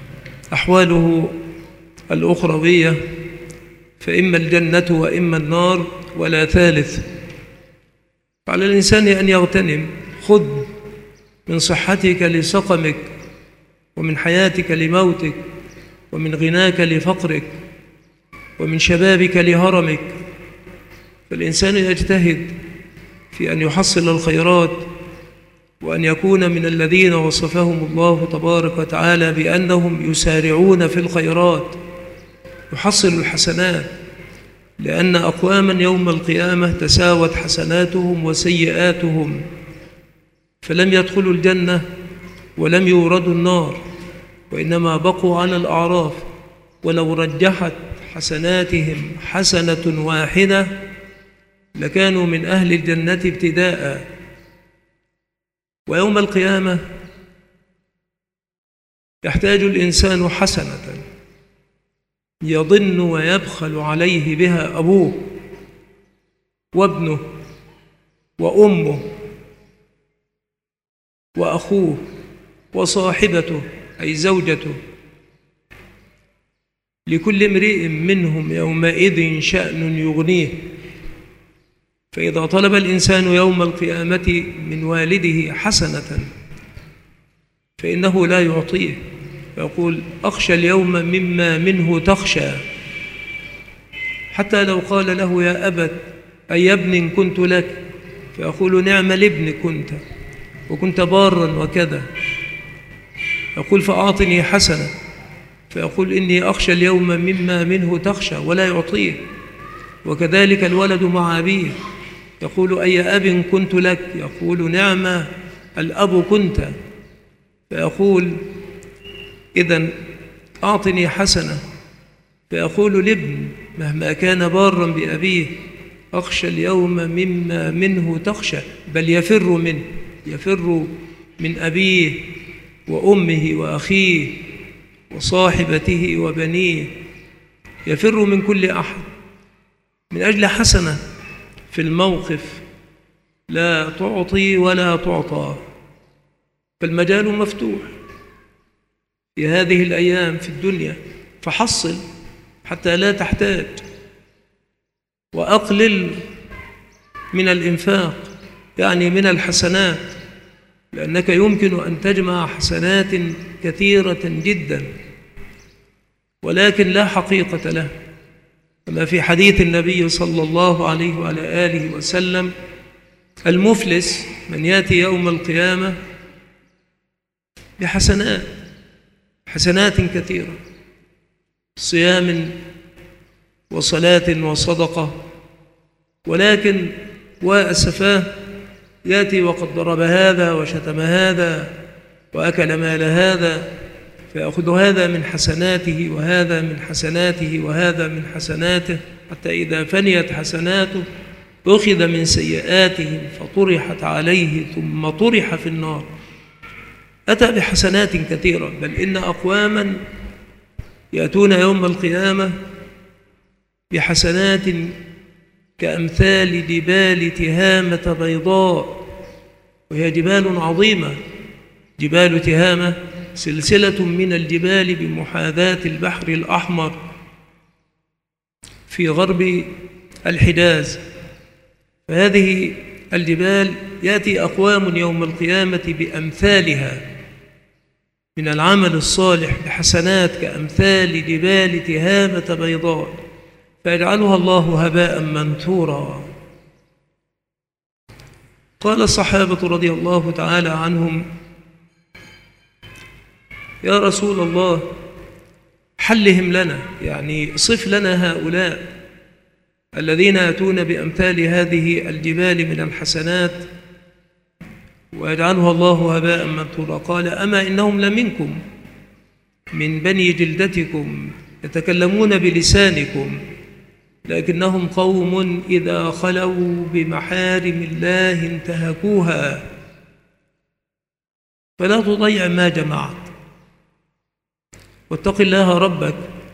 أحواله الأخروية، فإما الجنة وإما النار ولا ثالث. فعلى الإنسان أن يغتنم. خذ من صحتك لسقمك، ومن حياتك لموتك، ومن غناك لفقرك، ومن شبابك لهرمك. فالإنسان يجتهد في أن يحصل الخيرات، وأن يكون من الذين وصفهم الله تبارك وتعالى بأنهم يسارعون في الخيرات، يحصل الحسنات. لأن أقواما يوم القيامة تساوت حسناتهم وسيئاتهم، فلم يدخلوا الجنة ولم يوردوا النار، وإنما بقوا على الأعراف. ولو رجحت حسناتهم حسنة واحدة لكانوا من أهل الجنة ابتداء. ويوم القيامة يحتاج الإنسان حسنة يضن ويبخل عليه بها أبوه وابنه وأمه وأخوه وصاحبته أي زوجته. لكل امرئ منهم يومئذ شأن يغنيه. فإذا طلب الإنسان يوم القيامة من والده حسنة فإنه لا يعطيه، فيقول: أخشى اليوم مما منه تخشى. حتى لو قال له: يا أبت أي ابن كنت لك، فيقول: نعم الابن كنت، وكنت بارا وكذا. يقول: فأعطني حسنة، فيقول: إني أخشى اليوم مما منه تخشى، ولا يعطيه. وكذلك الولد مع أبيه، يقول أي أب كنت لك؟ يقول نعم الأب كنت. فيقول إذن أعطني حسنة. فيقول الابن مهما كان بارا بأبيه أخشى اليوم مما منه تخشى، بل يفر منه، يفر من أبيه وأمه وأخيه وصاحبته وبنيه، يفر من كل أحد من أجل حسنة في الموقف لا تعطي ولا تعطى. فالمجال مفتوح في هذه الأيام في الدنيا، فحصل حتى لا تحتاج، وأقلل من الإنفاق يعني من الحسنات، لأنك يمكن أن تجمع حسنات كثيرة جدا ولكن لا حقيقة له، كما في حديث النبي صلى الله عليه وعلى آله وسلم: المفلس من يأتي يوم القيامة بحسنات، حسنات كثيرة، صيام وصلاة وصدقة، ولكن وأسفاه يأتي وقد ضرب هذا وشتم هذا وأكل مال هذا، فيأخذ هذا من حسناته وهذا من حسناته وهذا من حسناته، حتى إذا فنيت حسناته أخذ من سيئاتهم فطرحت عليه ثم طرح في النار. أتى بحسنات كثيرة، بل إن أقواما يأتون يوم القيامة بحسنات كأمثال جبال تهامة بيضاء، وهي جبال عظيمة. جبال تهامة سلسلة من الجبال بمحاذاة البحر الأحمر في غرب الحجاز. فهذه الجبال يأتي أقوام يوم القيامة بأمثالها من العمل الصالح بحسنات كأمثال جبال تهامة بيضاء، فيجعلها الله هباء منثورا. قال الصحابة رضي الله تعالى عنهم: يا رسول الله حلهم لنا، يعني صف لنا هؤلاء الذين يأتون بأمثال هذه الجبال من الحسنات ويجعلها الله هباء منثورا. قال: أما إنهم لمنكم من بني جلدتكم يتكلمون بلسانكم، لكنهم قوم إذا خلوا بمحارم الله انتهكوها، فلا تضيع ما جمعت، واتق الله ربك،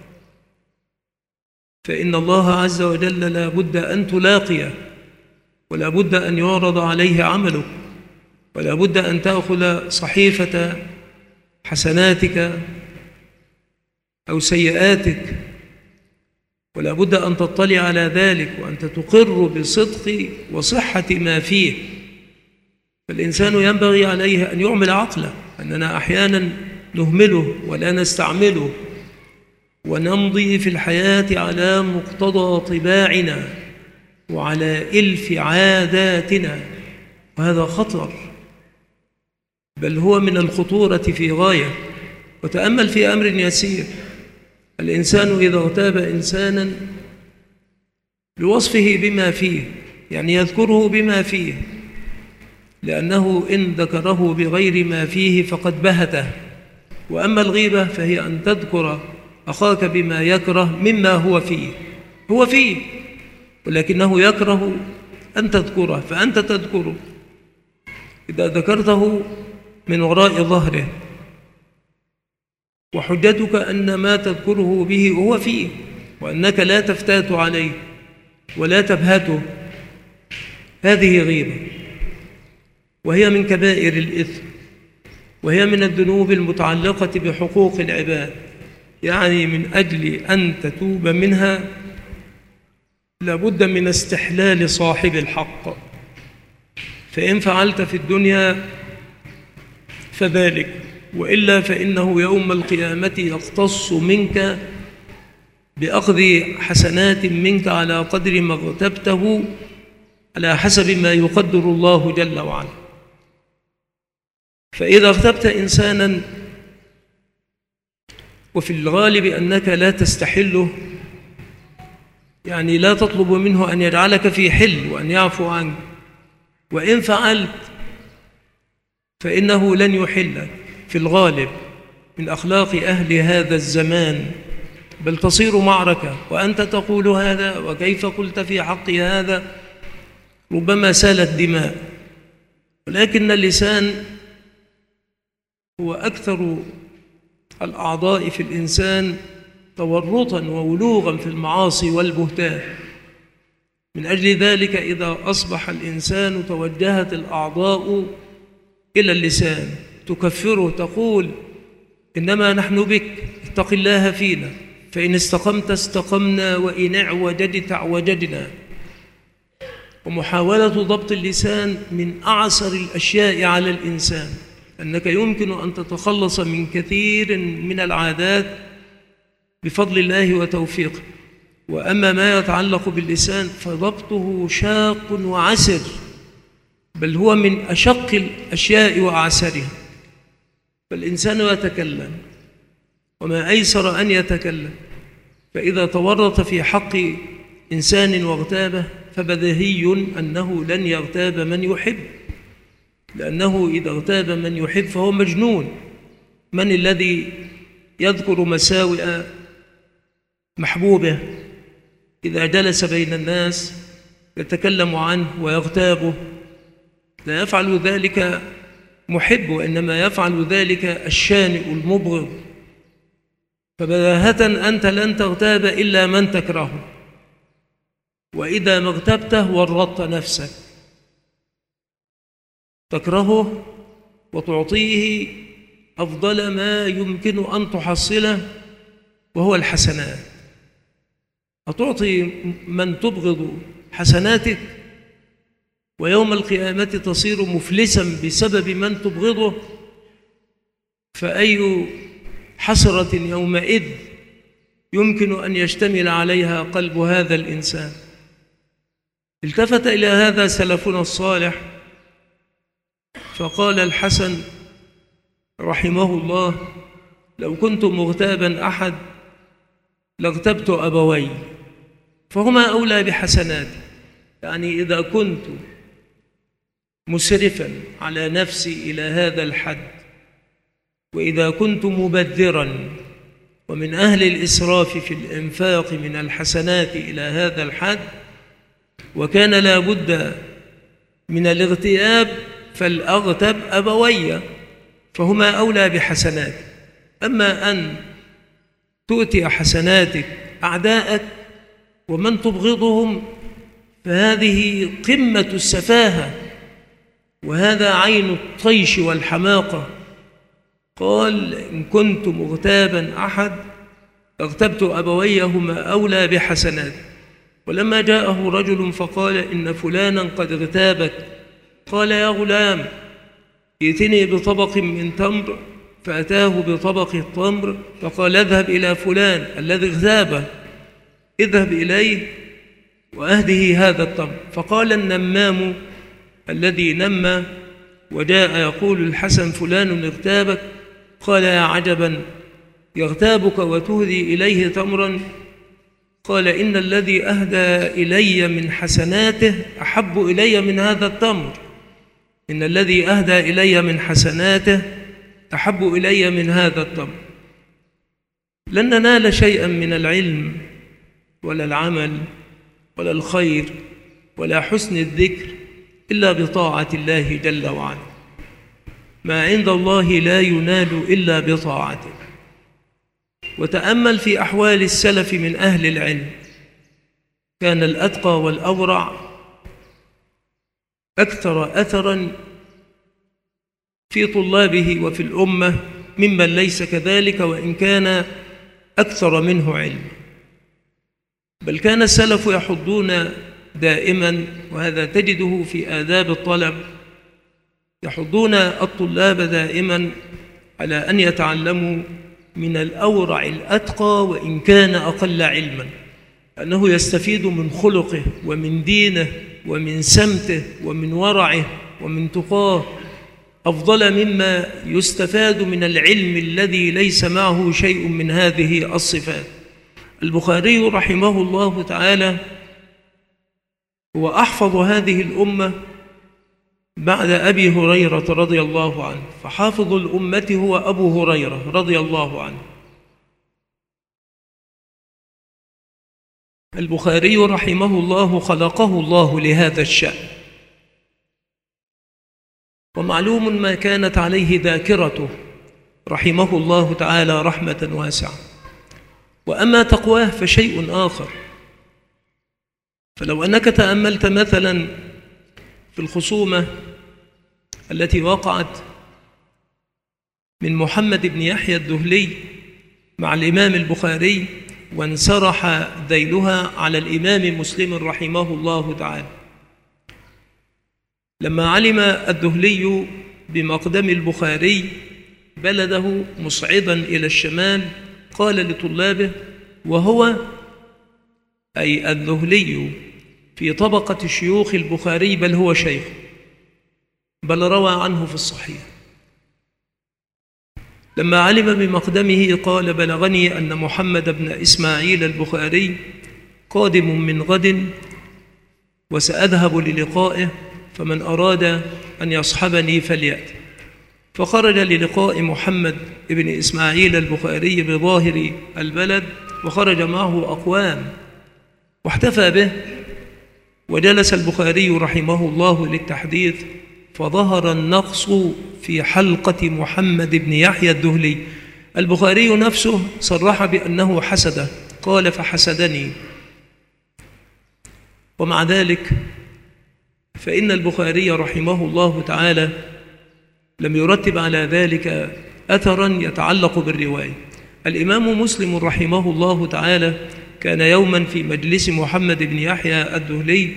فإن الله عز وجل لا بد أن تلاقيه، ولا بد أن يعرض عليه عملك، ولا بد أن تأخذ صحيفة حسناتك أو سيئاتك، ولا بد أن تطلع على ذلك وأنت تقر بصدق وصحة ما فيه. فالإنسان ينبغي عليه أن يعمل عقله، أننا أحيانا نهمله ولا نستعمله، ونمضي في الحياة على مقتضى طباعنا وعلى إلف عاداتنا، وهذا خطر، بل هو من الخطورة في غاية. وتأمل في أمر يسير: الإنسان إذا اغتاب إنسانا لوصفه بما فيه، يعني يذكره بما فيه، لأنه إن ذكره بغير ما فيه فقد بهته. وأما الغيبة فهي أن تذكر أخاك بما يكره مما هو فيه، هو فيه ولكنه يكره أن تذكره، فأنت تذكره إذا ذكرته من وراء ظهره، وحجتك أن ما تذكره به هو فيه، وأنك لا تفتات عليه ولا تبهته. هذه غيبة، وهي من كبائر الإثم، وهي من الذنوب المتعلقة بحقوق العباد. يعني من أجل أن تتوب منها لابد من استحلال صاحب الحق، فإن فعلت في الدنيا فذلك، وإلا فإنه يوم القيامة يقتص منك بأخذ حسنات منك على قدر ما اغتبته، على حسب ما يقدر الله جل وعلا. فإذا اغتبت إنسانا وفي الغالب أنك لا تستحله، يعني لا تطلب منه أن يجعلك في حل وأن يعفو عنك، وإن فعلت فإنه لن يحلك في الغالب من أخلاق أهل هذا الزمان، بل تصير معركة وأنت تقول هذا وكيف قلت في حق هذا، ربما سالت دماء. ولكن اللسان هو أكثر الأعضاء في الإنسان تورطا وولوغا في المعاصي والبهتان. من أجل ذلك إذا أصبح الإنسان توجهت الأعضاء إلى اللسان تكفره، تقول إنما نحن بك، اتق الله فينا، فإن استقمت استقمنا وإن اعوججت اعوججنا. ومحاولة ضبط اللسان من أعسر الأشياء على الإنسان، أنك يمكن أن تتخلص من كثير من العادات بفضل الله وتوفيقه. وأما ما يتعلق باللسان فضبطه شاق وعسر، بل هو من أشق الأشياء وأعسرها. فالإنسان يتكلم، وما أيسر أن يتكلم، فإذا تورط في حق إنسان واغتابه فبديهي أنه لن يغتاب من يحب، لأنه إذا اغتاب من يحب فهو مجنون. من الذي يذكر مساوئ محبوبه إذا جلس بين الناس يتكلم عنه ويغتابه؟ لا يفعل ذلك محب، وإنما يفعل ذلك الشانئ المبغض. فبداهة أنت لن تغتاب إلا من تكرهه، وإذا ما اغتبته ورطت نفسك، تكرهه وتعطيه أفضل ما يمكن أن تحصله وهو الحسنات. أتعطي من تبغض حسناتك، ويوم القيامة تصير مفلسا بسبب من تبغضه، فأي حسرة يومئذ يمكن أن يشتمل عليها قلب هذا الإنسان. التفت إلى هذا سلفنا الصالح فقال الحسن رحمه الله: لو كنت مغتابا أحد لاغتبت أبوي فهما أولى بحسناتي. يعني إذا كنت مسرفا على نفسي إلى هذا الحد، وإذا كنت مبذرا ومن أهل الإسراف في الإنفاق من الحسنات إلى هذا الحد، وكان لا بد من الاغتياب، فالأغتب أبوي فهما أولى بحسناتي. أما أن تؤتي حسناتك أعداءك ومن تبغضهم فهذه قمة السفاهة، وهذا عين الطيش والحماقة. قال: إن كنت مغتابا أحد اغتبت أبوي هما أولى بحسناتي. ولما جاءه رجل فقال: إن فلانا قد اغتابك، قال: يا غلام ائتني بطبق من تمر، فأتاه بطبق التمر فقال: اذهب إلى فلان الذي اغتابه، اذهب إليه وأهده هذا التمر. فقال النمام الذي نمى وجاء يقول الحسن: فلان اغتابك، قال: يا عجبا، يغتابك وتهدي إليه تمرا؟ قال: إن الذي أهدى إلي من حسناته أحب إلي من هذا التمر، إن الذي أهدى إلي من حسناته أحب إلي من هذا التمر. لن ننال شيئا من العلم ولا العمل ولا الخير ولا حسن الذكر إلا بطاعة الله جل وعلا. ما عند الله لا ينال إلا بطاعته. وتأمل في أحوال السلف من أهل العلم، كان الأتقى والأورع أكثر أثراً في طلابه وفي الأمة ممن ليس كذلك، وإن كان أكثر منه علم. بل كان السلف يحضون دائما، وهذا تجده في آداب الطلب، يحضون الطلاب دائما على أن يتعلموا من الأورع الأتقى وإن كان أقل علما، أنه يستفيد من خلقه ومن دينه ومن سمته ومن ورعه ومن تقاه أفضل مما يستفاد من العلم الذي ليس معه شيء من هذه الصفات. البخاري رحمه الله تعالى هو أحفظ هذه الأمة بعد أبي هريرة رضي الله عنه، فحافظ الأمة هو أبو هريرة رضي الله عنه. البخاري رحمه الله خلقه الله لهذا الشأن، ومعلوم ما كانت عليه ذاكرته رحمه الله تعالى رحمة واسعة. وأما تقواه فشيء آخر. فلو أنك تأملت مثلا في الخصومة التي وقعت من محمد بن يحيى الدهلي مع الإمام البخاري، وانسرح ذيلها على الإمام مسلم رحمه الله تعالى، لما علم الدهلي بمقدم البخاري بلده مصعدا إلى الشمال، قال لطلابه، وهو أي الدهلي في طبقة شيوخ البخاري، بل هو شيخ، بل روى عنه في الصحيح. لما علم بمقدمه قال: بلغني أن محمد بن إسماعيل البخاري قادم من غد، وسأذهب للقائه، فمن أراد أن يصحبني فليأتي. فخرج للقاء محمد بن إسماعيل البخاري بظاهر البلد، وخرج معه أقوام واحتفى به، وجلس البخاري رحمه الله للتحديث، فظهر النقص في حلقة محمد بن يحيى الدهلي. البخاري نفسه صرح بأنه حسده، قال: فحسدني. ومع ذلك فإن البخاري رحمه الله تعالى لم يرتب على ذلك أثرا يتعلق بالرواية. الإمام مسلم رحمه الله تعالى كان يوما في مجلس محمد بن يحيى الدهلي،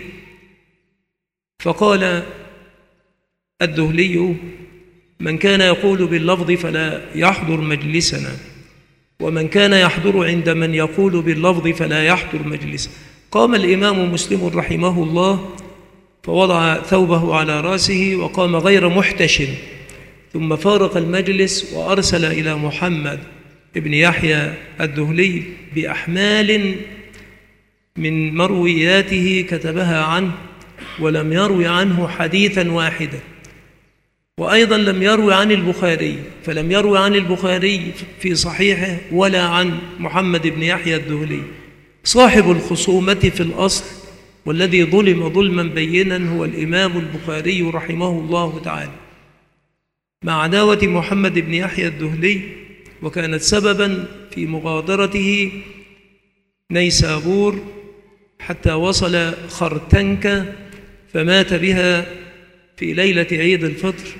فقال الدهلي: من كان يقول باللفظ فلا يحضر مجلسنا، ومن كان يحضر عند من يقول باللفظ فلا يحضر مجلسنا. قام الإمام مسلم رحمه الله فوضع ثوبه على رأسه وقام غير محتشم، ثم فارق المجلس وأرسل إلى محمد بن يحيى الدهلي بأحمال من مروياته كتبها عنه، ولم يروي عنه حديثا واحدا. وأيضا لم يروي عن البخاري، فلم يروي عن البخاري في صحيحه ولا عن محمد بن يحيى الدهلي. صاحب الخصومة في الأصل والذي ظلم ظلما بينا هو الإمام البخاري رحمه الله تعالى، مع عداوة محمد بن يحيى الدهلي، وكانت سببا في مغادرته نيسابور حتى وصل خرتنك، فمات بها في ليلة عيد الفطر،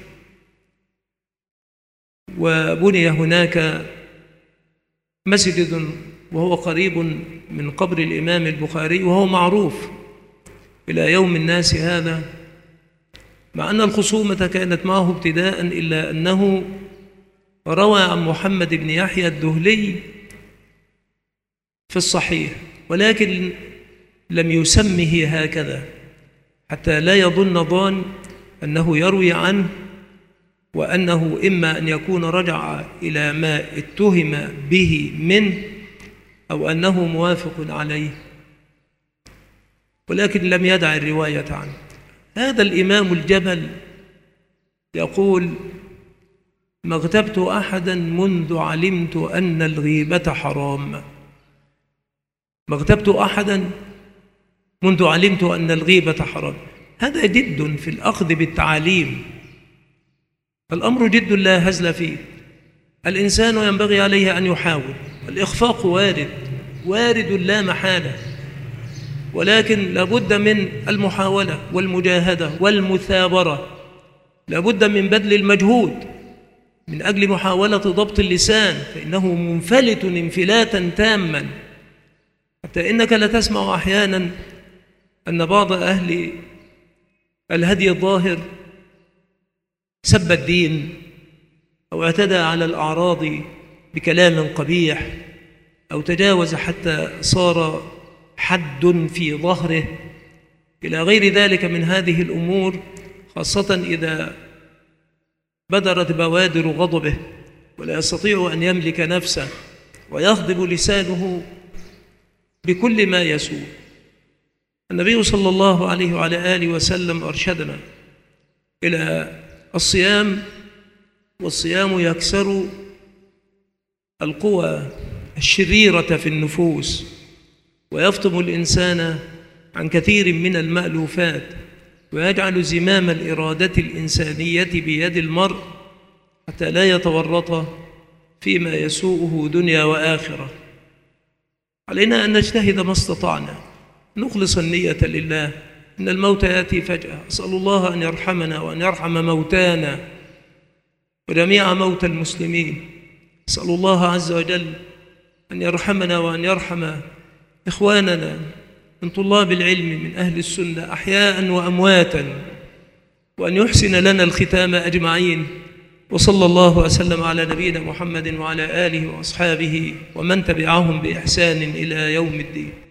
وبني هناك مسجد وهو قريب من قبر الإمام البخاري، وهو معروف إلى يوم الناس هذا، مع أن الخصومة كانت معه ابتداء، إلا أنه روى عن محمد بن يحيى الدهلي في الصحيح، ولكن لم يسمه هكذا حتى لا يظن ظان أنه يروي عنه، وأنه إما أن يكون رجع إلى ما اتهم به منه، أو أنه موافق عليه، ولكن لم يدع الرواية عنه. هذا الإمام الجبل يقول: ما اغتبت أحدا منذ علمت أن الغيبة حرام. ما اغتبت أحدا منذ علمت أن الغيبة حرام. هذا جد في الأخذ بالتعاليم، الأمر جد لا هزل فيه. الإنسان ينبغي عليه أن يحاول. الإخفاق وارد لا محالة، ولكن لابد من المحاولة والمجاهدة والمثابرة، لابد من بذل المجهود من أجل محاولة ضبط اللسان، فإنه منفلت انفلاتا تاما، حتى إنك لتسمع أحيانا أن بعض أهل الهدي الظاهر سب الدين أو اعتدى على الأعراض بكلام قبيح، أو تجاوز حتى صار حد في ظهره، إلى غير ذلك من هذه الأمور، خاصة إذا بدرت بوادر غضبه ولا يستطيع أن يملك نفسه، ويغضب لسانه بكل ما يسوء. النبي صلى الله عليه وعلى آله وسلم أرشدنا إلى الصيام، والصيام يكسر القوى الشريرة في النفوس ويفطم الإنسان عن كثير من المألوفات، ويجعل زمام الإرادة الإنسانية بيد المرء حتى لا يتورط فيما يسوءه دنيا وآخرة. علينا أن نجتهد ما استطعنا، نخلص النية لله. إن الموت يأتي فجأة، أسأل الله أن يرحمنا وأن يرحم موتانا وجميع موتى المسلمين. أسأل الله عز وجل أن يرحمنا وأن يرحم إخواننا من طلاب العلم من أهل السنة أحياء وأمواتا، وأن يحسن لنا الختام أجمعين. وصلى الله وسلم على نبينا محمد وعلى آله وأصحابه ومن تبعهم بإحسان إلى يوم الدين.